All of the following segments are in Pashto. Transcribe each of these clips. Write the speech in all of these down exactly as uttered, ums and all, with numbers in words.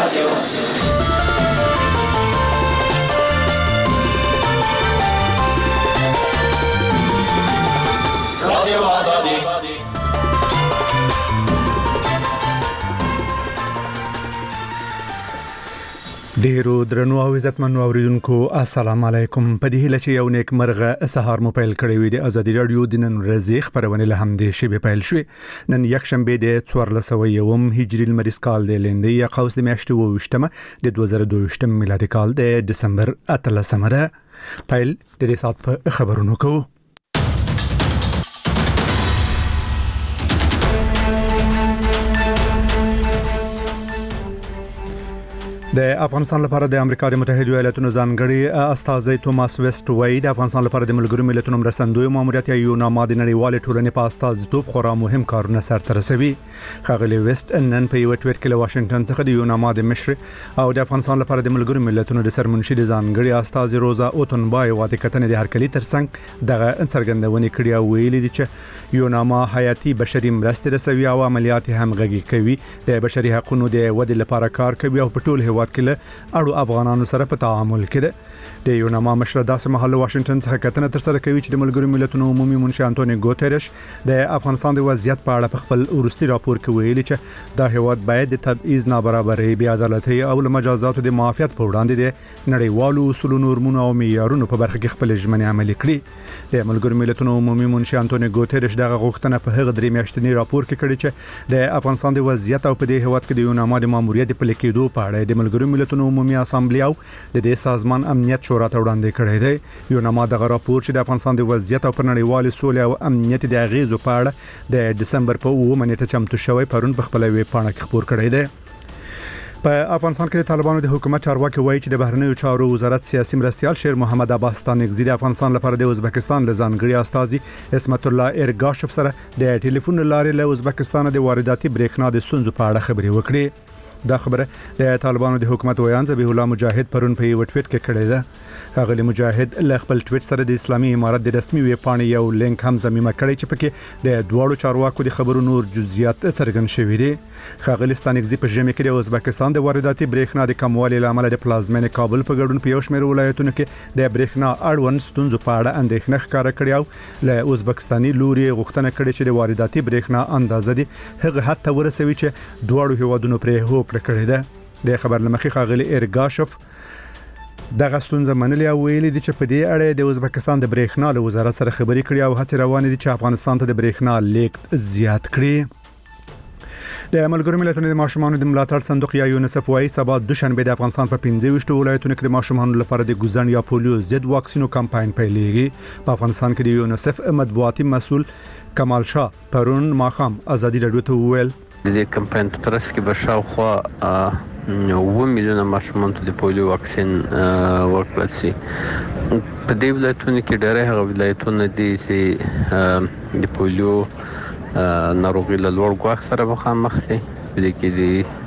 رادیو رادیو آزادی. ډیرو درنو او عزتمنو اوریدونکو السلام علیکم. په دې هیله چې یو نیک مرغه سهار مو پیل کړی وي د ازادي رادیو د نن ورځې خبرونه له همدې شی پیل شوې. نن یک شنبه د څوارلس سوه یوم هجری المریز کال د لندې یا قوس د میاشتې اوویشتمه د دوه زره دوه ویشتم میلادي کال د دسمبر اتلسمه ده. پیل د دې سات په خبرونو کوو. د افغانستان لپاره د امریکا د متحده ایالاتونو ځانګړي استازي توماس ویسټ وای د افغانستان لپاره د ملګرو ملتونو مرستندوی ماموریت یا یوناما د نړیوال ټولنې په استازیتوب خورا مهم کارونه سرته رسوي. ښاغلي ویسټ نن په یو ټویټ کې له واشنگټن څخه د یوناما د مشر او د افغانستان لپاره د ملګرو ملتونو د سرمنشي د ځانګړي استازي روزا اوتنبای واده کتنې د هرکلي ترڅنګ دغه څرګندونې کړې او ویلي دي چې یوناما حیاتي بشري مرستې رسوي او عملیات همغږي کوي، د بشري حقوقو د ودې لپاره کار کوي او په ټول هیواد کې اړو افغانانو سره په تعامل کې. د یوناما مشر داسې مهال واشنگټن څخه کتنه تر سره کوي چې د ملګرو ملتونو عمومي منشي انټونی ګوتریش د افغانستان د وضعیت په اړه په خپل ورستي راپور کې ویلي چې دا هیواد باید د تبعیض، نابرابرۍ، بې عدالتۍ او له مجازاتو د معافیت په وړاندې د نړیوالو اصولو، نورمونو او معیارونو په برخه کې خپل ژمنې عملي کړي. د ملګرو ملتونو عمومي منشي انټونی ګوتریش دغه غوښتنه په هغه درې میاشتنی راپور کې کړې چې د افغانستان د وضعیت او په دې هیواد کې د یوناما د ماموریت په لیکېدو په اړه د ملګرو ملتونو عمومي اسامبلې او د دې سازمان امنیت شورا ته وړاندې کړی دی. یوناما دغه راپور چې د افغانستان د وضعیت او پر نړیوال سولې او امنیت د اغیزو په اړه د دسمبر په اوومه نیټه چمتو شوی پرون په خپل ویب پاڼه کې خبر کړی دی. په افغانستان کې د طالبانو د حکومت چارواکي وایي چې د بهرنیو چارو وزارت سیاسي مرستيال شیر محمد عباس ستانکزی د افغانستان لپاره د ازبکستان له ځانګړي استازي اسمت الله ارګاشف سره د ټلیفون لارې له ازبکستان د وارداتي بریښنا د ستونزو په اړه خبرې وکړې. دا خبره د طالبانو د حکومت ویان ذبیح الله مجاهد پرون په یو ټویټ کې کړې ده. هغه مجاهد له خپل ټویټ سره د اسلامي امارت د رسمي ویب پاڼې یو لینک هم ضمیمه کړی چې پکې د دوړو چارواکو د خبرو نور جزئیات څرګند شوي دي. ښاغلي ستانکزی په ژمي کې د ازبکستان د وارداتي بریښنا د کموالي لامل د پلازمینې کابل په ګډون په یو شمېر ولایتونو کې د بریښنا اړوند ستونزو په اړه اندېښنه ښکاره کړې او له ازبکستاني لوري غوښتنه کړې چې د وارداتي بریښنا اندازه دي هغه حد ته ورسوي چې دوړو هیوادونو پرې هوکړه کړې ده. د خبر لمخې ښاغلي ارګاشف دغه ستونزه منلې او ویلي دي چې په دې اړه د ازبکستان د بریښنا له وزارت سره خبرې کړې او هڅې روانې دي چې افغانستان ته د بریښنا لیږد زیات کړي. د ملګرو ملتونو د ماشومانو د ملاتړ صندوق یا یونیسف وايي سبا دوشنبه د افغانستان په پنځه ویشت ولایتونو کې د ماشومانو لپاره د ګوزن یا پولیو ضد واکسینو کمپاین پیلېږي. په افغانستان کې د یونیسف مطبوعاتي مسول کمال شاه پرون ماښام ازادي رادیو ته وویل د دې کمپاین په ترڅ کې به شاوخوا اووه میلیونه ماشومان ته د پولیو واکسین ورکړل شي. په دې ولایتونو کې ډېر هغه ولایتونه دي چې د پولیو ناروغي له لوړ ګواښ سره مخامخ دي. په دې کې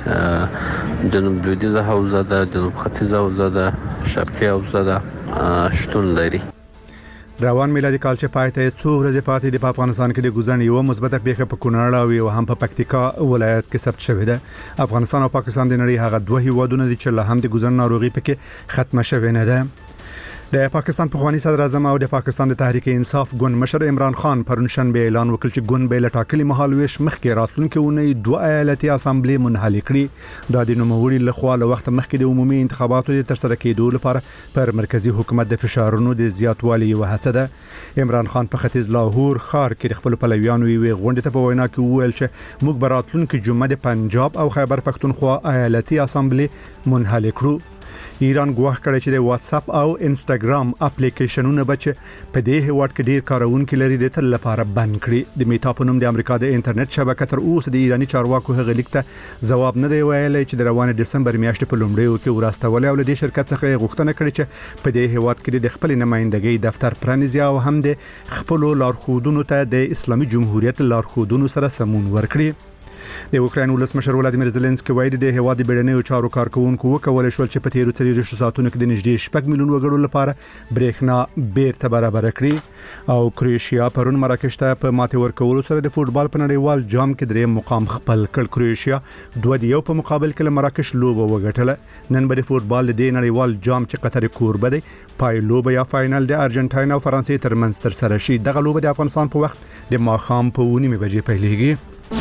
د جنوب لویدیځه حوزه ده، جنوب ختیځه حوزه ده، شرقي حوزه ده شتون لري. روان میلادي کال چې پای ته څو ورځې پاتې دي په افغانستان کې د ګوزن یو مثبته پیښه په کونړ او یو هم په پکتیکا ولایت کې ثبت شوې ده. افغانستان او پاکستان د نړۍ هغه دوه هیوادونه دي چې له هم د ګوزن ناروغي پکې ختمه شوې نه ده. د پاکستان پخوانی صدر اعظم او د پاکستان د تحریک انصاف ګوند مشر عمران خان پرون شنبه اعلان وکړ چې ګوند به له ټاکلي مهال ویش مخکې راتلونکي اونۍ دوه ایالتي اسامبلې منحل کړي. دا د نوموړي لخوا له وخت مخکې د عمومي انتخاباتو د ترسره کېدو لپاره پر مرکزی حکومت د فشارونو د زیاتوالي یو هڅه ده. عمران خان په ختیځ لاهور ښار کې خپل پلویانو یې غونډه ته په وینا کې وویل چې موږ به راتلونکي جمعه د پنجاب او خیبر پختونخوا ایالتي اسامبلې منحل کړو. ایران ګواښ کړی چې د واتس اپ او انستګرام اپلیکیشنونه بچ په دې هیواد کې ډیر کارونکي لري د تل لپاره بند کړي. د میټا په نوم د امریکا د انټرنیټ شبکه تر اوسه د ایرانی چارواکو هغه لیک ته ځواب نه دی ویلی چې د روانه دسمبر میاشتې په لومړیو کې ورستول او د شرکت څخه غوښتنه کړې چې په دې هیواد کې د خپل نمائندګۍ دفتر پرانیزي او هم د خپل لارښودونو ته د اسلامي جمهوریت لارښودونو سره سمون ورکړي. د اوکراین ولسمشر ولادیمیر زيلنسکي وایي د هیواد بیړنیو چارو کارکونکو وکولای شول چې په تیرو څلورو ساعتونو کې د نږدې شپږ میلیون وګړو لپاره برېښنا بیرته برابر کړي او کروشیا پرون مراکش ته په ماته ورکولو سره د فوتبال په نړیوال جام کې درې مقام خپل کړ. کروشیا دوه د یو په مقابل کې مراکش لوبه وګټله. نن به د فوتبال د نړیوال جام چې قطر کوربه دی پای لوبه یا فائنل د ارجنټاین او فرانسې ترمنځ تر سره شي. دغه لوبه د افغانستان په وخت د ماښام په ونیمه بجې پیلېږي.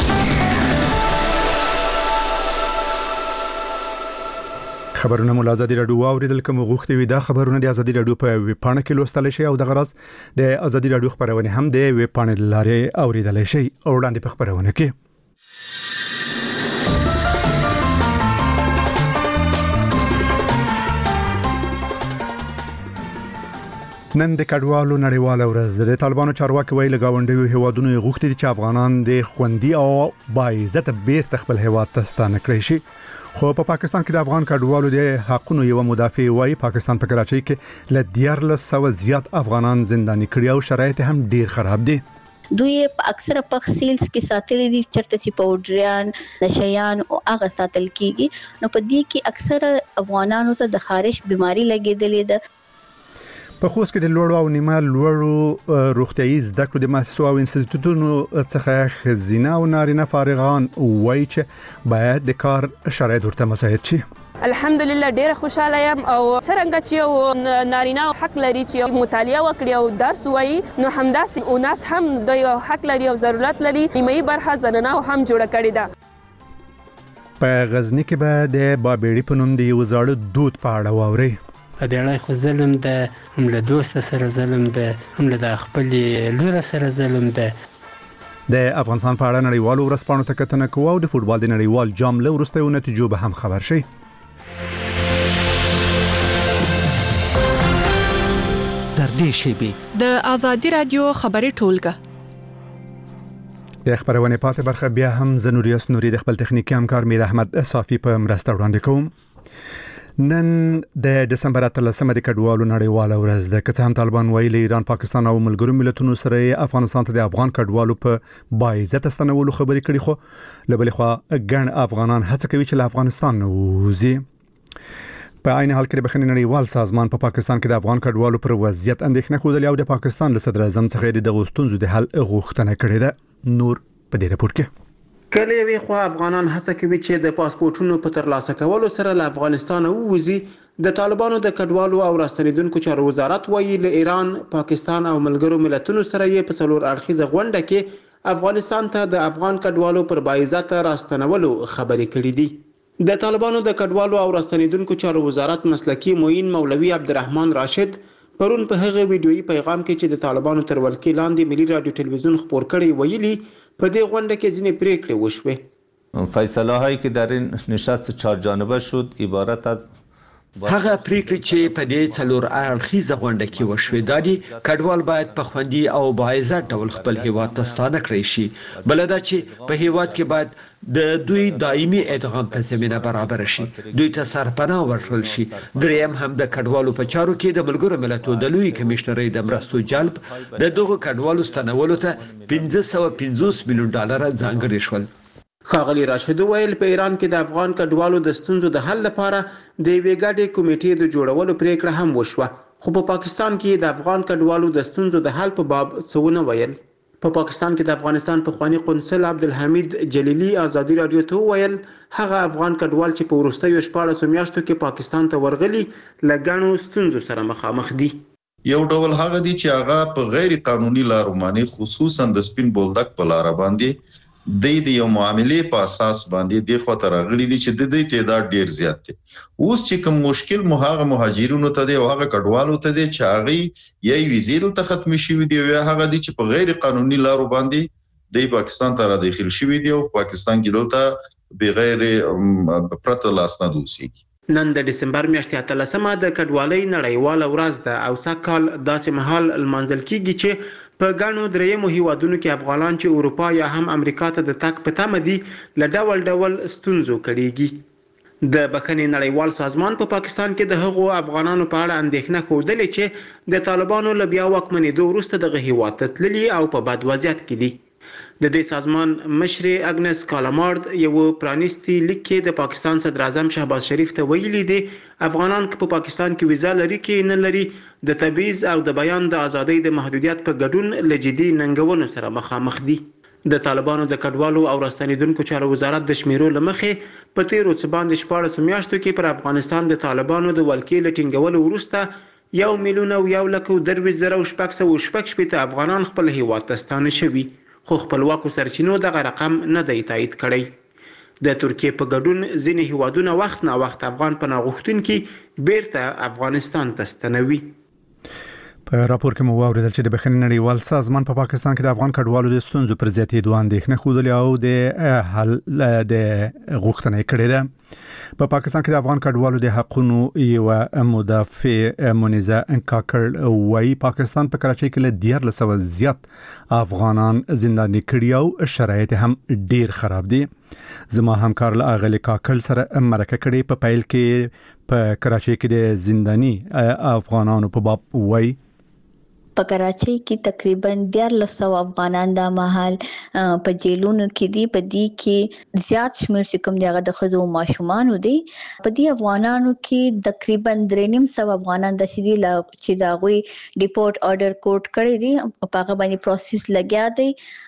خبرونه مو ازادي رادیو اوریدل کوم غوښتي وي دا خبرونه د ازادي رادیو په ویب پاڼه کې لوستل شي او د غرض د ازادي رادیو خبرونه هم د ویب پاڼې لارې اوریدل شي. او وړاندې په خبرونه کې نن د کډوالو نړیواله ورځ د طالبانو چارواکي ویل گاونډیو هیوادونو غوښتي چې افغانان د خوندي او باعزت بیرته خپل هیواد ته ستانه کړي شي. خو په پا پاکستان کې د افغان کډوالو د حقوقو یو مدافع وایي پاکستان په کراچۍ کې ل دیارلس سو زیات افغانان زنداني کړي او شرایط هم ډیر خراب دي. دوی اکثره په سیلز کې ساتل دي چرته سی پاوډریان نشيان او هغه ساتل کیږي. نو په دې کې اکثره افغانانو ته د خارش بيماري لګیدلې ده. په خوست کې د لوړو او نیمه لوړو روغتیايي زده کړو د مؤسسو او انسټیټوټونو څخه خزینه او نارینه فارغان وایي چې باید د کار شرایط ورته مساعد شي. الحمدلله ډیره خوشاله یم او څنګه چې یو نارینه حق لري چې مطالعه وکړي او درس وایي نو همداسې او ناس هم د یو حق لري او ضرورت لري نیمه برخه زنانه هم جوړه کړې ده. په غزنی کې به د بابېړي په نوم د یو زاړه دود په اړه واوري. بیړۍ خو ظلم ده، هم له دوست سره ظلم ده، هم له خپل لور سره ظلم ده. د افغانستان په اړه نړیوالو ورځپاڼو ته کتنه کوو او د فوتبال د نړیوال جام له وروستیو نتیجو به هم خبر شي. در دې شیبي د ازادي رادیو خبري ټولګه د خبرونه پاتې برخه بیا هم زنوریاس نوري د خپل تخنیکی همکار میر احمد صافی په مرسته وړاندې کوم. نن د دسمبر اتلسمه د کډوالو نړیواله ورځ ده. که څه هم طالبان ویلي ایران پاکستان او ملګرو ملتونو سره افغانستان ته د افغان کډوالو په باعزت ستنولو خبرې کړي خو لبلې خو ګڼ افغانان هڅه کوي چې له افغانستان ووځي. په عین حال کې د بخښنې نړیوال سازمان په پا پاکستان کې د افغان کډوالو پر وضعیت اندېښنه خوده او د پاکستان له صدر اعظم څخه د غوښتنو د حل غوښتنه کړې ده. نور په دې رپورت کې کله وی خو افغانان هڅه کوي چې د پاسپورتونو په ترلاسه کولو سره له افغانستان ووځي. د طالبانو د کډوالو او راستنیدونکو چارو وزارت وایي له ایران، پاکستان او ملګرو ملتونو سره یې په څلور اړخیزه غونډه کې افغانستان ته د افغان کډوالو پر باعزت راستنولو خبرې کړې دي. د طالبانو د کډوالو او راستنیدونکو چارو وزارت مسلکی معین مولوي عبدالرحمن راشد پرون په هغه ویډیويي پیغام کې چې د طالبانو تر ولکې لاندې ملي رادیو ټلویزیون خبر کړي ویلي په دې غونډه کې ځینې پریکړې وشوې. فیصله هایی که در این نشست چهار جانبه شد عبارت از هغه پریکړې چې په دې څلور اړخیزه غونډه کې وشوې دا دي کډوال باید په خوندي او باعزت ډول خپل هیواد ته ستانه کړی شي. بل دا چې په هیواد کې باید د دوی دایمي ادغام ته زمینه برابر شي، دوی ته سرپناه ورکړل شي. دریم هم د کډوالو په چارو کې د ملګرو ملتونو د لوی کمشنرۍ د مرستو جلب د دغو کډوالو ستنولو ته پنځه سوه پنځوس میلیون ډالر ځانګړي شول. ښاغلي راشد ویل په ایران کې د افغان کډوالو د ستونزو د حل لپاره د یوې ګډې کمیټې د جوړولو پریکړه هم وشوه. خو په پاکستان کې د افغان کډوالو د ستونزو د حل په باب څه ونه ویل. په پاکستان کې د افغانستان پخوانی قونسل عبدالحمید جلیلی ازادي رادیو ته ویل هغه افغان کډوال چې په وروستیو شپاړسو میاشتو کې پاکستان ته ورغلي له ګڼو ستونزو سره مخامخ دي. یو ډول هغه دي چې هغه په غیر قانوني لارو باندې خصوصا د سپین بولدک په لار باندې د دې یو معاملې په اساس باندې د خطر راغلي دي چې د دې تعداد ډیر زیات دي. اوس چې کوم مشکل مو هغه مهاجرینو ته دی او هغه کډوالو ته دی چې هغه یې ویزې ته ختم شي دي او هغه دي چې په غیر قانوني لارو باندې د پاکستان ته را داخل شي دي او پاکستان کې دلته بغیر پرته لاسناد اوسېږي. نن د دسمبر میاشتې اتلسمه د کډوالۍ نړیواله ورځ ده او سږکال داسې مهال لمانځل کیږي چې په ګڼو درېیمو هیوادونو کې افغانان چې اروپا یا هم امریکا ته د تګ په تمه دي له ډول ډول ستونزو کړيږي. د بخښنې نړیوال سازمان په پا پاکستان کې د هغو افغانانو په اړه اندېښنه ښودلې چې د طالبانو له بیا واکمنېدو وروسته دغه هیواد ته تللي او په بد وضعیت کې دي. د دې سازمان مشر اګنس کالامارد یو پرانیستي لیک کې د پاکستان صدر اعظم شهباز شریف ته ویلي دي افغانان که په پاکستان کې ویزا لري کې نه لري د تبعیض او د بیان د ازادۍ د محدودیت په ګډون له جدي ننګونو سره مخامخ دي. د طالبانو د کډوالو او راستنیدونکو چارو وزارت د شمیرو لمخې په تیرو څه باندې شپاړس میاشتو کې پر افغانستان د طالبانو د ولکې لټینګولو وروسته یو میلیون او یو لک او درویشت زره او شپږ سوه شپږ شپېته افغانان خپل هیواد ته ستانه شوي، خو خپلواکو سرچینو دغه رقم نه دی تایید کړی. د ترکیې په ګډون ځینې هیوادونه وخت نا وخت افغان پناه غوښتونکي بیرته افغانستان ته ستنوي. په راپور کې مو واوریدل چې د بخښنې نړیوال سازمان په پا پاکستان کې د افغان کډوالو د ستونزو پر زیاتېدو اندېښنه ښودلې او د حل د غوښتنې کړې ده. په پا پاکستان کې د افغان کډوالو د حقوقو یو مدافع منیزه کاکړ وايي پاکستان په کراچۍ کې له دیارلس سوه زیات افغانان زنداني کړي او شرایط هم ډیر خراب دي. زما همکار له اغلی کاکړ سره مرکه کړې په پیل کې په کراچۍ کې د زنداني افغانانو په باب وايي په کراچۍ کې تقریبا دیارلس سوه افغانان د مهال په جیلونو کې دي. په دې کې زیات شمیر چې کوم دغه د ښځو او ماشومانو دي. په دې افغانانو کې تقریبا درې نیم سوه افغانان د سیدي چې دا غوي ډیپورټ آرډر کوټ کړی دي په هغه باندې پروسس لګیا دی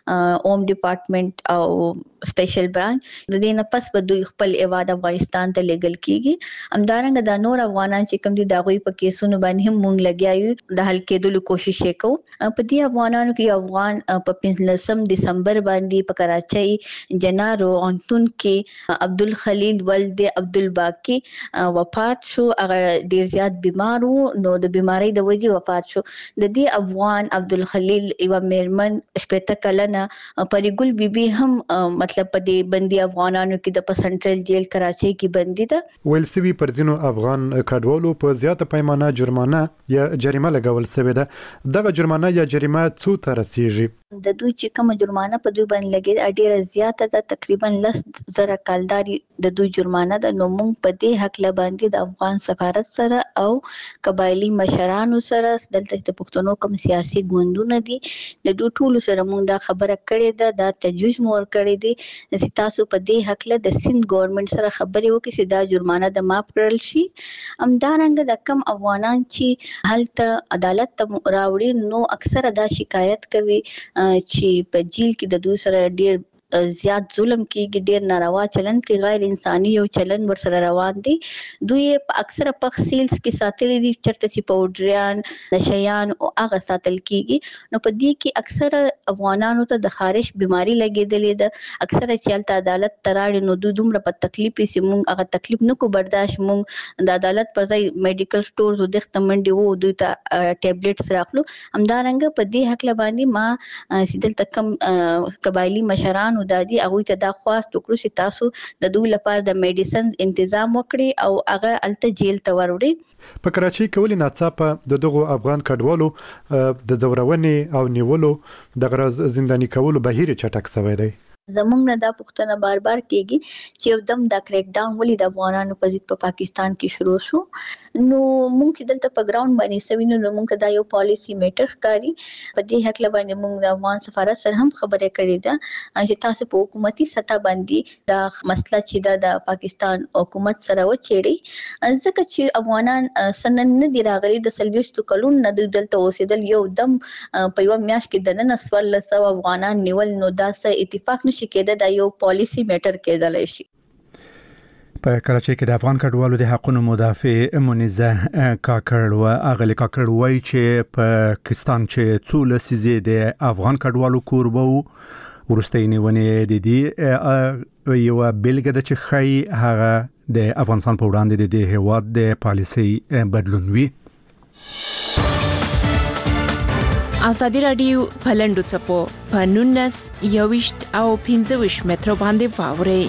اوم ډپارټمنټ او سپیشل برانچ. د دې نه پس به دوی خپل ایواد افغانستان ته لیږل کیږي. همدارنګه د نور افغانان چې کوم دي دا غوي په کیسونو باندې هم مونږ لګیایو د حل کېدلو کوشش شیکو. په دې افغانانو کې افغان په پنځلسم دسمبر باندې په کراچۍ جنارو انتون کې عبدالخلیل ولد عبدالباقی وفات شو. هغه ډیر زیات بیمار وو نو د بیماری د وجې وفات شو. د دې افغان عبدالخلیل یو میرمن شپږ کلنه پریګل بیبي هم مطلب په دې بندي افغانانو کې د سنټرل جیل کراچۍ کې بندي ده. ویل سوي پر ځینو افغان کډوالو په زیاته پیمانه جرمانه یا جریمه لګول شوې ده. دغه جرمانه یا جریمه څو ته رسیږي؟ د دوی چې کوم جرمانه په دوی باندې لګي ډیره زیاته ده، تقریبا لس زره کالداري د دوی جرمانه ده. نو موږ په دې حق له باندې د افغان سفارت سره او قبایلی مشرانو سره دلته د پښتنو کوم سیاسي ګوندونه دي د دوی ټولو سره موږ دا خبره کړې ده، دا تجویز مور کړې دي چې تاسو په دې حق له د سند ګورنمنت سره خبرې وکړئ چې دا جرمانه د معاف کړل شي. همدارنګه د کم افغانان چې هلته عدالت ته راوړي نو اکثره دا شکایت کوي چې په جیل کې د دوی سره ډیر زیات ظلم کیږي، ډیر ناروا چلن کې غیر انساني یو چلن ور سره روان دي. دوی په اکثره پخسیلز کې ساتلې دي چرته چې پاوډریان نشيان او هغه ساتل کیږي. نو په دې کې اکثره افغانانو ته د خارش بيماري لګېدلې ده. اکثره چې الته عدالت تراړي نو دوی دومره په تکلیف سي مونږ هغه تکلیف نه کو برداشت مونږ د عدالت پر ځای میډیکل سٹورز او د ختمنډي وو دوی ته ټابلیټس راخلو. همدارنګه په دې حق لباندې ما سیدل تکم قبایلی مشران دادي هغه ته دا خواست وکړو چې تاسو د دوی لپاره د میډیسنز تنظیم وکړي او هغه الته جیل ته وروړي. په کراچۍ کې ولې ناڅاپه د دغو افغان کډوالو د زورونې او نیولو د غرض زنداني کولو بهیر چټک شوی دی؟ زمونږ نه دا پوښتنه بار بار کیږي چې یو دم دا کریک ډاون ولې د افغانانو په ضد په پاکستان کې شروع شو. نو مونږ چې دلته په ګراوند باندې سوي نو مونږ دا یو پالیسی میټر ښکاري. په دې حق لباندې مونږ د افغان سفارت سره هم خبرې کړې ده چې تاسو په حکومتي سطح باندې دا مسله چې دا د پاکستان حکومت سره وچېړي، ځکه چې افغانان سنن نه دی راغلي د سلويشتو کلون نه دلته اوسېدل یو دم په یو میاشت کې د نن سوال سو افغانان نیول نو دا سه اتفاق شي کېده دا یو پالیسی میټر کېدلای شي. په کراچۍ کې د افغان کډوالو د حقوقو مدافع منیزه کاکړ و اغلی کاکړ وایي چې په پاکستان چې څو لسیزې د افغان کډوالو کوربو ورستۍ نیونې د دې یو بلګه د چې خی هغه د افغانستان په وړاندې د هیواد د پالیسي بدلون وی. ازادي رادیو پلندو چپو پنونس یوشت او پنځوش متر باندې واوري.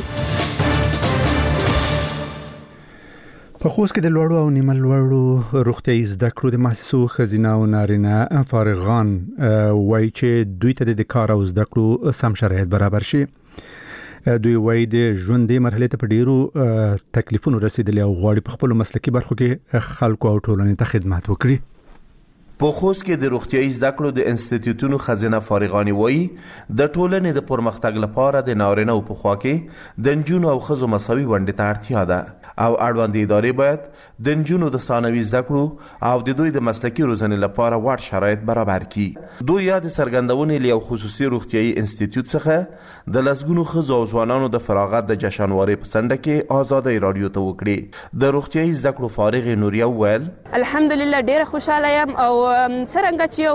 په خوست کې د لوړو او نیمه لوړو روغتیايي زده کړو د محصصو خزینه او نارینه فارغان وایي چې دوی ته د کار او زده کړو سم شرایط برابر شي. دوی وایي د ژوندې مرحلې ته په ډیرو تکلیفونو رسیدلي او غواړي په خپل مسلکي برخو کې خلکو او ټولنې ته خدمت وکړي. په خوست کې د روغتیايي زده کړو د انسټیټیوټونو خزینه فارغاني وایي د ټولنې د پرمختګ لپاره د نارینه‌و په خوا کې د نجونو او ښځو مساوي ونډې ته اړتیا ده او اړوندې ادارې باید د نجونو د ثانوي زده کړو او د دوی د مسلکي روزنې لپاره وړ شرایط برابر کړي. دوی یا د څرګندونې له یو خصوصي روغتیايي انسټیټیوټ څخه د لسګونو ښځو او ځوانانو د فراغت د جشنوارې په څنډه کې آزادۍ راډیو ته وکړې. د روغتیايي زده کړو فارغې نوریه وویل الحمدلله ډېره خوشحاله یم او څرنګه چې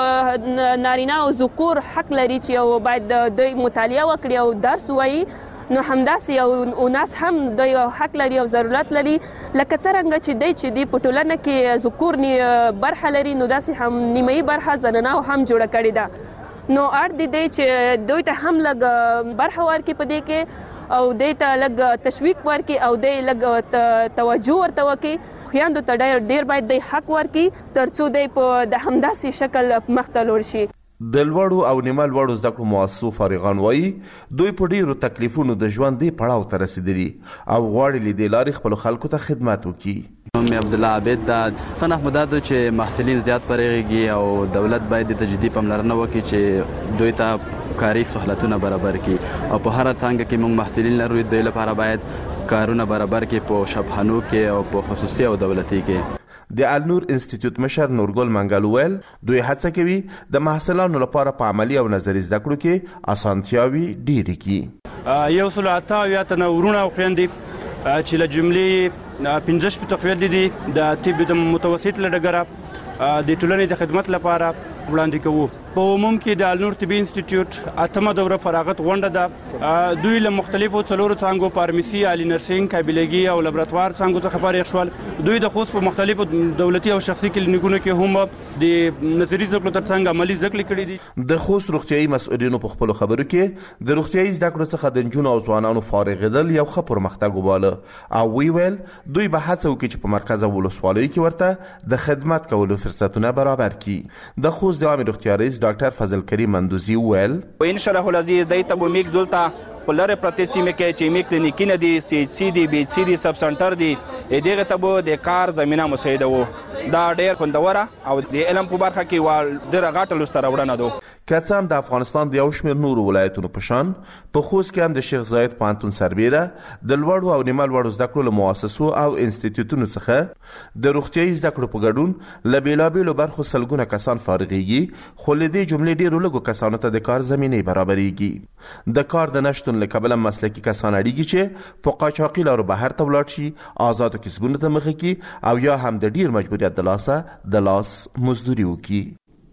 یو نارینه او ذکور حق لري چې یو باید دوی مطالعه وکړي او درس ووایي، نو همداسې یو اناس هم د یو حق لري او ضرورت لري لکه څرنګه چې دی چې دی په ټولنه کې ذکور برخه لري نو داسې هم نیمایي برخه زنانو هم جوړه کړې ده. نو اړ دی دی چې دوی ته هم لږ برخه ورکړي په دې کې او دوی ته لږ تشویق ورکړي او دوی لږ توجه ورته وکړي. خویندو ته ډېر ډېر باید دی حق ورکړي تر څو دی په د همداسې شکل مخته لوړ شي. د لوړو او نیمه لوړو زده کړو مؤسسو فارغان وایي دوی په ډېرو تکلیفونو د ژوند دې پړاو ته رسېدلي او غواړي له دې لارې خپلو خلکو ته خدمت وکړي. نوم عبدالله عابد ده. تنه مدا ده چې محصلین زیات پرېږي او دولت باید د تجدید پاملرنه وکړي چې دوی ته کاري سہولتونه برابر کړي او په هر څنګه کې موږ محصلین لرو دوی لپاره باید کارونه برابر کړي په شبخانو کې او په خصوصي او دولتي کې. د النور انسټیټیوټ مشر نورګل منګل ویل دوی هڅه کوي د محصلانو لپاره په عملي او نظري زده کړو کې اسانتیاوي ډېرې کړي. یو سل اته اویا تنه ورونه او خویندې چې له جملې پنځه شپېته خویندې دي د طب د متوسط له ډګره د ټولنې د خدمت لپاره وړاندې کوو. په عموم کې د النور طبي انسټیټیوټ اتمه دوره فراغت غونډه ده. دوی له مختلفو څلورو څانګو فارمیسي، عالي نرسنګ، قابلګي او لابراتوار څانګو څخه فارغ شول. دوی د خوست په مختلفو دولتي او شخصي کلینیکونو کې هم د نظري زده کړو ترڅنګ عملي زده کړې کړې دي. د خوست روغتیايي مسؤلینو په خپلو خبرو کې د روغتیايي زده کړو څخه د نجونو او ځوانانو فارغېدل یو ښه پرمختګ وباله او وی ویل دوی به هڅه وکړي چې په مرکز او ولسوالیو کې ورته د خدمت کولو فرصتونه برابر کړي. د خوست د عامې روغتیا رئیس ډاکټر فضل کریم مندوزي وویل ان شاء الله العزیز دی ته میک دلته په لرې پرتې سیمې کې چې میک کلینیکونه دي، سی ایچ سی دي، بی ایچ سی دي، سب سنټر دي، دغه ته به د کار زمینه مساعده وو. دا ډېر خوندوره او د علم په برخه کې ډېره غټه لوسته راوړنه ده. که څه هم د افغانستان د یو شمېر نورو ولایتونو په شان په خوست کې هم د شیخ زاید پوهنتون سربیره د لوړو او نیمه لوړو زده کړو له مؤسسو او انسټیټیوټونو څخه د روغتیايي زده کړو په ګډون له بېلابېلو برخو سلګونه کسان فارغېږي، خو له دې جملې ډېرو لږو کسانو ته د کار زمینې برابرېږي. د کار د نشتون له کبله مسلکي کسان اړیږي چې په قاچاقي لارو بهر ته ولاړ شي، آزادو کسبونو ته مخه کړي او یا هم د ډېر مجبوریت د لاسه د لاس مزدوري وکړي.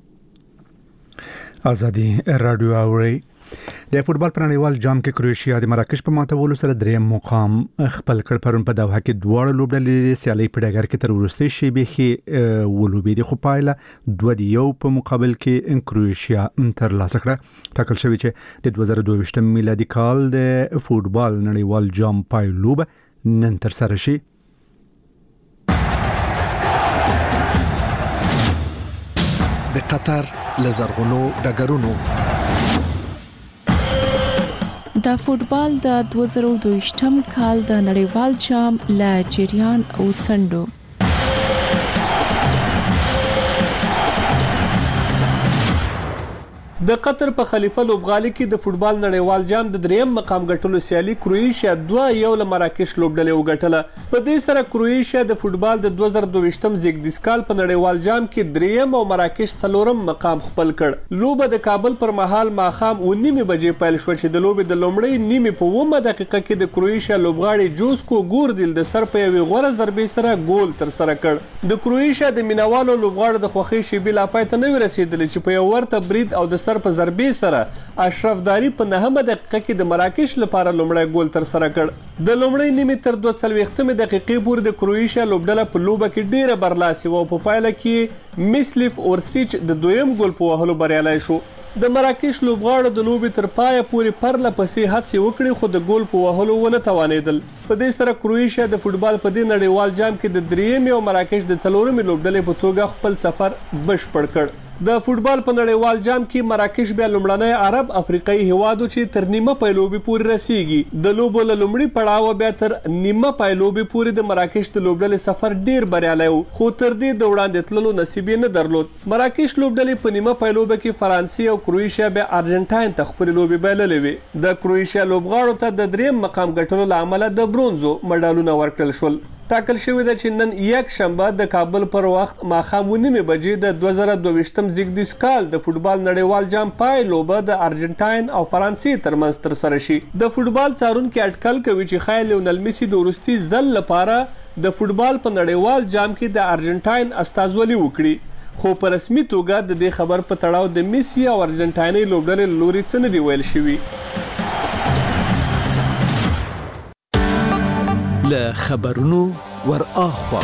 ازادي رادیو اوري. د فوتبال په نړیوال جام کې کروشیا د مراکش په ماتولو سره دریم مقام خپل کړ. پرون په دوحه کې دواړه لوبډلې سیالي په ډګر کې تر وروستۍ شېبې کې ولوبېدې، خو پایله دوه د یو په مقابل کې کروشیا ترلاسه کړه. ټاکل شوی چې د دوه زره دوه ویشتم میلادي کال د فوتبال نړیوال جام پایلوب نن ترسره شي. د قطر لزرغونو ډګرونو د فوتبال د دوه زره دوه ویشتم کال د نړیوال جام له جریان او څنډو د قطر په خلیفه لوبغالي کې د فوتبال نړیوال جام د دریم مقام ګټلو سیالي کروئیشیا دوه یو له مراکش لوبډلې وګټله. په دې سره کروئیشیا د فوتبال د دوه زره دوه ویشتم زیږدیز کال په نړیوال جام کې دریم او مراکش څلورم مقام خپل کړ. لوبه د کابل پر مهال ماښام اوه نیمې بجې پیل شوه چې د لوبې د لومړۍ نیمې په اوومه دقیقه کې د کروئیشیا لوبغاړي جوزکو ګوردیل د سر په یوې غوره ضربې سره ګول ترسره کړ. د کروئیشیا د مینوالو لوبغاړو د خوښۍ شیبې لا پای ته نه وې رسېدلې چې په یو ورته برید او د سر په ضربې سره اشرف داری په نهمه دقیقه کې د مراکش لپاره لومړی ګول ترسره کړ. د لومړۍ نیمې تر دوه څلوېښتمې دقیقې پورې د کروئیشیا لوبډله په لوبه کې ډیره برلاسې وه او په پایله کې میسلیف اورسیچ د دویم ګول په وهلو بریالی شو. د مراکش لوبغاړو د لوبې تر پایه پورې پرله پسې هڅې وکړې خو د ګول په وهلو ونه توانېدل. په دې سره کروئیشیا د فوټبال په دې نړیوال جام کې د درېیمې او مراکش د څلورمې لوبډلې په توګه خپل سفر بشپړ کړ. د فوټبال په نړیوال جام کې مراکش بیا لومړنی عرب افریقایي هیوادو چې تر نیمه پایلوبي پورې رسیږي. د لوبو له لومړي پړاو بیا تر نیمه پایلوبي پورې د مراکش د لوبډلې سفر ډیر بریالی و، خو تر دې د وړاندې تللو نصیب یې نه درلود. مراکش لوبډلې په نیمه پایلوبه کې فرانسې او کروشیا بیا ارجنټاین ته خپلې لوبې بایللې وې. د کروشیا لوبغاړو ته د دریم مقام ګټلو له امله د برونزو مډالونه ورکړل شول. ټاکل شوې ده چې نن یک شنبه د کابل پر وخت ماښام ونیمې بجې د دوه زره دوهویشتم زیږدیز کال د فوټبال نړیوال جام پای لوبه د ارجنټاین او فرانسې ترمنځ ترسره شي. د فوټبال څارونکي اټکل کوي چې ښایي لیونل میسي د وروستي ځل لپاره د فوټبال په نړیوال جام کې د ارجنټاین استازولي وکړي، خو په رسمي توګه د دې خبر په تړاو د میسي او ارجنټایني لوبډلې له لوري څه نه دي ویل شوي. له خبرونو ور اخوا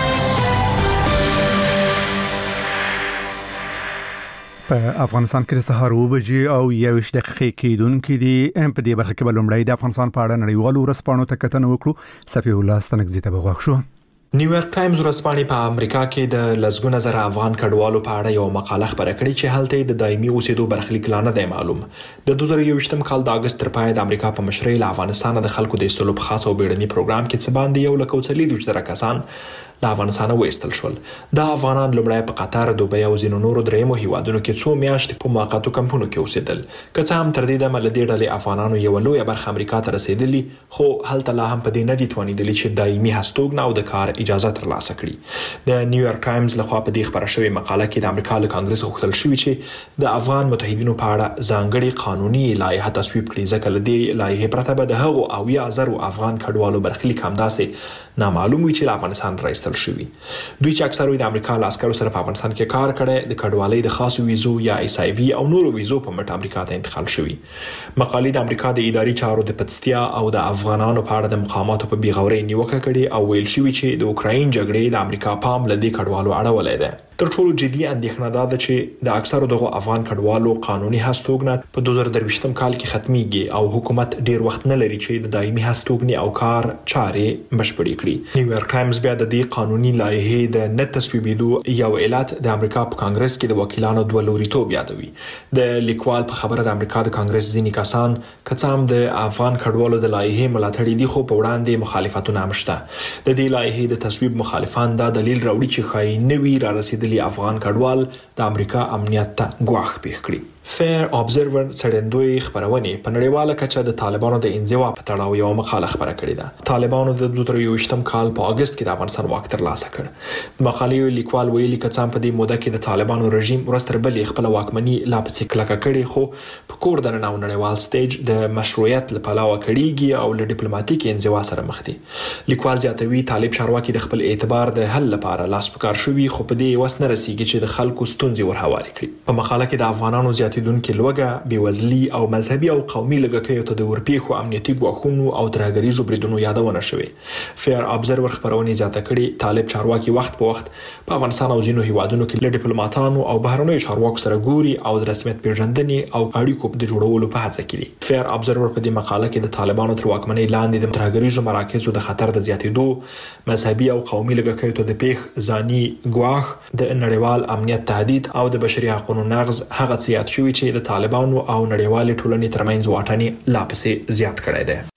په افغانستان کې د سهار اوه بجې او یویشت دقیقې کېدونکې دي. په دې برخه کې به لومړی د افغانستان په اړه نړیوالو ورځپاڼو ته کتنه وکړو. صفیح الله ستنکزي ته به غوږ شو. نیویارک ټایمز ورځپاڼې په امریکا کې د لسګونه زره افغان کډوالو په اړه یو مقاله خپره کړې چې هلته د دایمي اوسېدو برخلیک لا نه دی معلوم. د دوه زره یوویشتم کال د اگست تر پای د امریکا په مشرۍ له افغانستان د خلکو د ایستلو په خاص او بیړني پروګرام کې څه باندې یو لک او څلوېښت زره کسان له افغانستان وایستل شول. دا افغانان لومړی په قطر، دوبۍ او ځینو نورو درېیمو هیوادونو کې څو میاشتې په موقتو کمپونو کې اوسېدل. که څه هم تر دې دمه له دې ډلې افغانانو یوه لویه برخه امریکا ته رسېدلي، خو هلته لا هم په دې نه دي توانېدلي چې دایمي هستوګنه او د کار اجازه ترلاسه کړي. د نیویارک ټایمز لخوا په دې خپره شوې مقاله کې د امریکا له کانګرس غوښتل شوي چې د افغان متحدینو په اړه ځانګړې قانوني لایحه تصویب کړي، ځکه له دې لایحې پرته به د هغو اویا زرو افغان کډوالو برخلیک همداسې نامعلوم وي چې له افغانستان راایستل شوي. دوی چې اکثر د امریکا له عسکرو سره په افغانستان کې کار کړی، د کډوالۍ د خاصو ویزو یا ایس آی وی او نورو ویزو په مټ امریکا ته انتقال شوي. مقالې د امریکا د اداري چارو د پدستیا او د افغانانو په اړه د مقاماتو په بیغورۍ نیوکه کړې او ویل شوي چې د اوکراین جګړې د امریکا پام له دې کډوالو اړولی دی. تر ټولو جدي اندېښنه دا ده چې د اکثرو دغو افغان کډوالو قانوني هستوګنه په دوه زره درویشتم کال کې ختمیږي او حکومت ډیر وخت نه لري چې د دایمي هستوګنې او کار چارې بشپړې کړي. نیویارک ټایمز بیا د دې قانوني لایحې د نه تصویبېدو یو علت د امریکا په کانګرس کې د وکیلانو دوه لوریتوب یادوي. د لیکوال په خبره د امریکا د کانګرس ځینې کسان که څه هم د افغان کډوالو د لایحې ملاتړي دي، خو په وړاندې مخالفتونه هم شته. د دې لایحې د تصویب مخالفان دا دلیل راوړي چې ښایي نوي رارسېدلي افغان کډوال د امریکا امنیت ته ګواښ پیښ کړي. فیر ابزرور څېړندوی خبرونه په نړیواله کچه د طالبانو د انزوا په تړاو یو مقاله خبره کړې ده. طالبانو د دوه زره یوویشتم کال په اگست کې د افغانستان واک ترلاسه کړ. د مقالې لیکوال ویلي که څه هم په دې موده کې د طالبانو رژیم ورستر بلې خپل واکمني لا پسې کلکه کړې، خو په کور دننه او نړیوال سټیج د مشروعیت له پلوه کړيږي او له ډیپلوماټیک انزوا سره مخ دي. لیکوال زیاتوي طالب چارواکي د خپل اعتبار د حل لپاره لاس په کار شوي، خو په دې وس نه رسیږي چې د خلکو ستونزې ورهواري کړي. په مقاله کې د افغانانو زیاتیدونکو لوږه، بېوزلي او مذهبي او قومي لږکیو ته د ورپېښو امنیتي ګواښونو او ترهګریزو بریدونو یادونه شوې. فیر ابزرور خبرونه زیاته کړي طالب چارواکي وخت په وخت په افغانستان او ځینو هیوادونو کې له ډیپلوماټانو او بهرنیو چارواکو سره ګوري او د رسمیت پیژندنې او اړیکو د جوړولو په هڅه کې دي. فیر ابزرور په دې مقاله کې د طالبانو تر واکمنۍ لاندې د ترهګریزو مراکزو د خطر د زیاتېدو، مذهبي او قومي لږکیو ته د پیښ ځاني ګواښ، د نړیوال امنیت تهدید او د بشري حقوقو نقض هغه څه یاد شوي چې د طالبانو او نړیوالې ټولنې ترمنځ واټن لا پسې زیات کړی دی.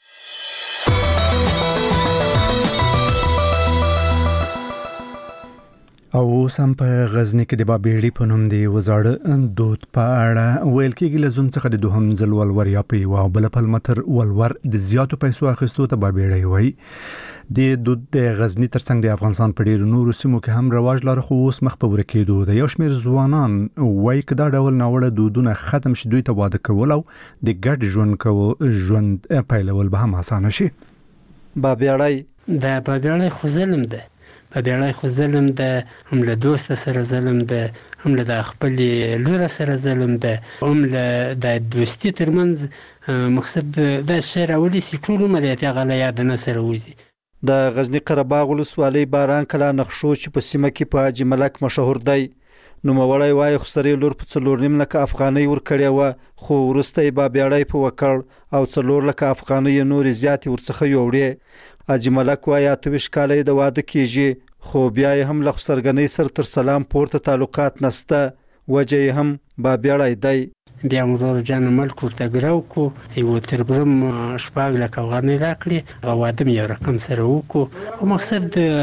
او اوس هم په غزني کې د بابېړي په نوم د وزاړه دود په اړه ویل کېږي له زون څخه د دوهم ځل ولور یا په یوه بله پلمه تر ولور د زیاتو پیسو اخیستو ته بابېړی وایي. د دود د غزني ترڅنګ د افغانستان په ډېرو نورو سیمو کې هم رواج لري، خو اوس مخ په ورکېدو ده. یو شمېر ځوانان وایي که دا ډول ناوړه دودونه ختم شي، دوی ته واده کول او د ګډ ژوند کول ژوند پیلول به هم اسانه شي. بابېړی د بابېړی خو ظلم ده، بابېړی خو ظلم ده، هم له دوسته سره ظلم ده، هم له د خپلې لوره سره ظلم ده، هم له د دوستي ترمنځ مقصد دا شی راولي چې ټول عمر یې هغه له یاده نه سره وځي. د غزني قره باغ ولسوالۍ باران کلا نقشو چې په سیمه کې په حاجي ملک مشهور دی، نوموړی وایي خسرې لور په څلور نیم لکه افغانۍ ورکړې وه، خو وروسته یې بابېړی په وکړ او څلور لکه افغانۍ نورې زیاتې ورڅخه یوړې. حاجي ملک وایي اته ویشت کاله یې د واده کېږي، خو بیا یې هم له خسرګنۍ سره تر سلام پورته تعلقات نسته. وجه هم بابیړی دی. بیا موږ جان ملک ورته ګرو کو یو تربرم شپږ لکه افغانۍ راکړي او واده مې یو رقم سره وکړو او مقصد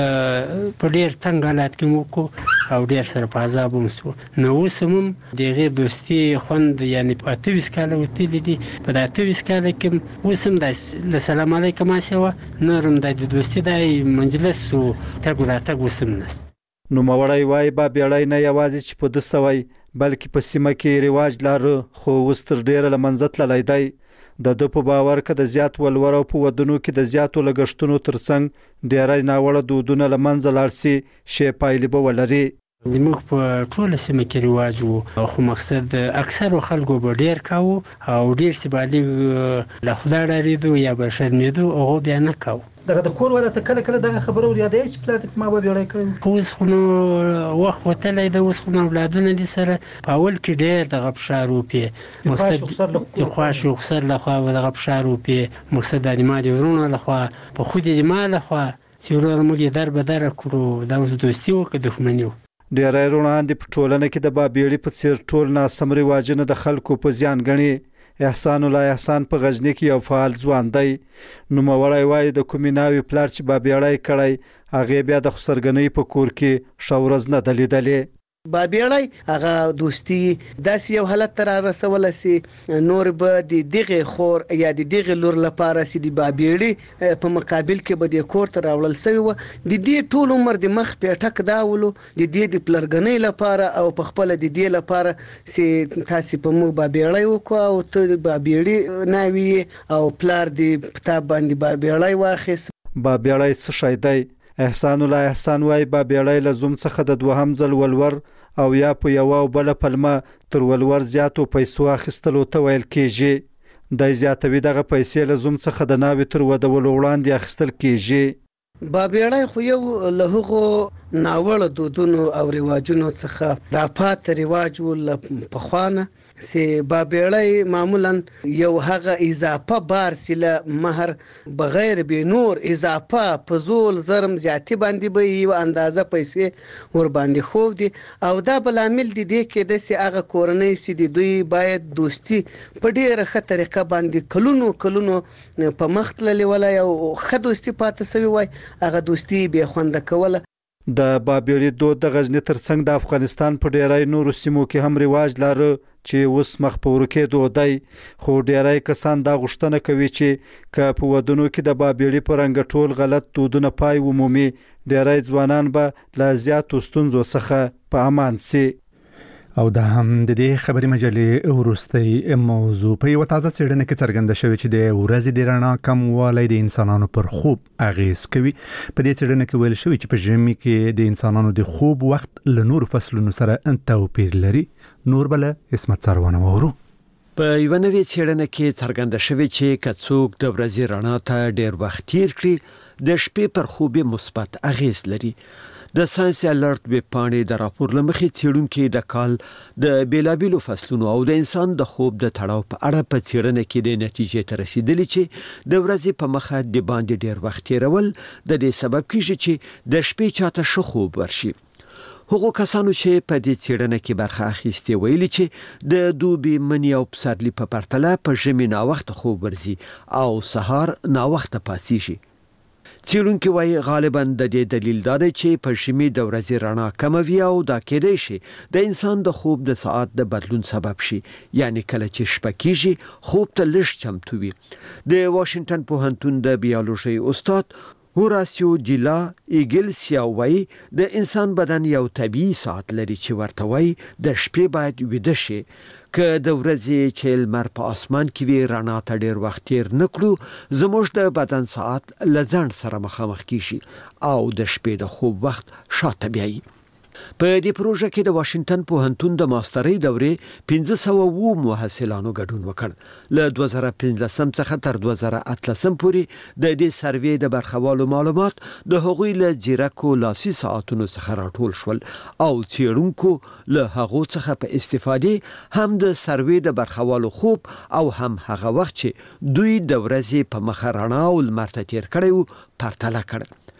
په ډېر تنګ حالات کې مو وکړو او ډېر سره په عذاب هم شو. نو اوس هم د هغې دوستي خوند یعنې په اته ویشت کاله وتلي دي. په دا اته ویشت کاله کې اوس هم داسې له سلام علیکم هسې وه، نور هم دا د دوستي دا مجلس و تګ و راتګ اوس هم نشته. نوموړی وایي بابیړی نه یوازې چې په ده سوی بلکې په سیمه کې رواج لاره خو اوس تر ډېره له منځه تللی دی. د ده په باور که د زیات ولور او په ودونو کې د زیاتو لګښتونو ترڅنګ ډېری ناوړه دودونه له منځه لاړ سي ښې پایلې به ولري. زموږ په ټوله سیمه کې رواج و خو مقصد اکثرو خلکو به ډېر کاوه او ډېر چې بالغ له خدای ډارېدو یا به شرمېدو هغو بیا نه کاوه. دغه د کور والا ته کله کله دغه خبره ور یادوي چې پلار دې ما بابیړی کړی. اوس خو نو وخت وتلی دی، اوس خو نو اولادونه دي سره. په اول کې ډېر دغه فشار وپې مقصد د خواش و خسر لخوا به دغه فشار وپې مقصد د ما د ورونو لخوا په خود د ما لخوا چې وروره موږ یې در به دره کړو. دا اوس دوستي و که دښمني و. ډېری روڼان دي په ټولنه کې د بابیړي په څېر ټول ناسم رواجونه د خلکو په زیان ګڼي. احسان الله احسان په غزني کې یو فعال ځوان دی. نوموړی وایي د کومې ناوې پلار چې بابیړی کړی هغې بیا د خسرګنۍ په کور کې ښه ورځ نه ده لیدلې. بابیړی هغه دوستي داسې یو حالت ته را رسولی سي نور به د دغې خور یا د دغې لور لپاره چې د بابیړي په مقابل کې به د کور ته راوړل سوي وه. د دې ټول عمر د مخ پیټک دا ولو د دې د پلرګنۍ لپاره او په خپله د دې لپاره چې تاسې په موږ بابیړی وکړو او ته د بابیړي ناوې او پلار د کتاب باندې بابیړی واخیست. بابیړی څه شی دی؟ احسان الله احسان وایي بابیړی له زوم څخه د دوهم ځل ولور او یا په یوه او بله پلمه تر ولور زیاتو پیسو اخیستلو ته ویل کیږي. دی زیاتوي دغه پیسې له زوم څخه د ناوې تر ودولو وړاندې اخیستل کیږي. بابیړی خو یو له هغو ناوړه دودونو او رواجونو څخه راپاته رواج و له پخوانه چې بابیړی معمولا یو هغه اضافه بار چې له مهر بغیر بې نور اضافه په زول زرم زیاتي باندې به یو اندازه پیسې ور باندې خوب دي او دا به لامل د دې کېده چې هغه کورنۍ چې د دوی باید دوستي په ډېره ښه طریقه باندې کلونو کلونو په مخ تللې ولی او ښه دوستي پاتې سوي وای هغه دوستي بې خونده کوله. د بابیړي دود د غزني ترڅنګ د افغانستان په ډېری نورو سیمو کې هم رواج لاره چې اوس مخ په ورکېدو دی. خو ډېری کسان دا غوښتنه کوي چې که په ودونو کې د بابیړي په رنګه ټول غلط دودونه پای ومومي ډېری ځوانان به له زیاتو ستونزو څخه په امان سي. او دا هم د دې خبري مجلې وروستۍ موضوع. په یوه تازه څېړنه کې څرګنده شوې چې د ورځې د رڼا کموالی د انسانانو پر خوب اغیز کوي. په دې څېړنه کې ویل شوي چې په ژمي کې د انسانانو د خوب وخت له نورو فصلونو سره توپیر لري. نور بله اسمت سروانه وورو. په یوه نوې څېړنه کې څرګنده شوې چې که څوک د ورځې رڼا ته ډېر وخت تیر کړي د شپې پر خوب مثبت اغیز لري. د ساينس الرټ ویب پاڼې د راپور لمخې څېړونکو د کال د بیلابیلو فصلونو او د انسان د خوب د تړاو په اړه په څېړنه کې د نتیجې ته رسیدلی چې د ورځې په مخه د باندې ډېر وخت تیرول د دې سبب کیږي چې د شپې چاته ښه خوب ورشي. هغو کسانو چې په دې څېړنه کې برخه اخیستې ویلي چې د دوبي مني او پسرلي په پرتله په ژمي ناوخته خوب ورځي او سهار ناوخته پاسیږي. څېړونکي وایي غالبا د دې دلیل دا دی چې په ژمي د ورځې رڼا کمه وي او دا کېدای شي د انسان د خوب د ساعت د بدلون سبب شي، یعنی کله چې شپه کېږي خوب ته لږ چمتو وي. د واشنگټن پوهنتون د بیولوژي استاد هوراسیو دیلا ایګلسیا وایي د انسان بدن یو طبیعي ساعت لري چې ورته وایي د شپې باید ویده شي. که د ورځې چې لمر په اسمان کې وي رڼا ته ډېر وخت تیر نه کړو زموږ د بدن ساعت له ځنډ سره مخامخ کیږي او د شپې د خوب وخت شاته بیایي. په دې پروژه کې د واشنگټن پوهنتون د ماسترۍ دورې پنځه سوه اووه محصلانو ګډون وکړ. له دوه زره پنځلسم څخه تر دوه زره اتلسم پورې د دې سروې د برخوالو معلومات د هغوی له ځیرکو لاسي ساعتونو څخه راټول شول او څېړونکو له هغو څخه په استفادې هم د سروې د برخوالو خوب او هم هغه وخت چې دوی د ورځې په مخه رڼا او لمر ته تیر کړی و پرتله کړ.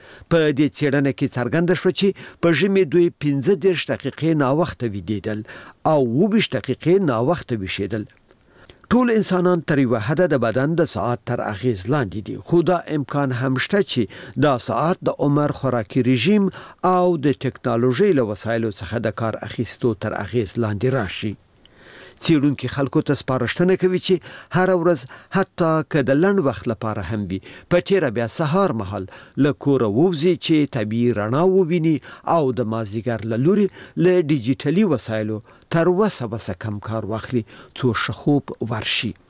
په دې څېړنه کې څرګنده شوه چې په ژمي دوی پنځه دېرش دقیقې ناوخته ویدېدل او اووه ویشت دقیقې ناوخته ویښېدل. ټول انسانان تر یوه حده د بدن د ساعت تر اغیز لاندې دي، خو دا امکان هم شته چې دا ساعت د عمر، خوراکي رژیم او د ټکنالوژۍ له وسایلو څخه د کار اخیستو تر اغیز لاندې راشي. څېړونکي خلکو ته سپارښتنه کوي چې هره ورځ حتی که د لنډ وخت لپاره هم وي په تېره بیا سهار مهال له کوره ووځي چې طبیعي رڼا وویني او د مازدیګر له لوري له ډیجیټلي وسایلو تر وسه وسه کم کار واخلي څو ښه خوب ورشي.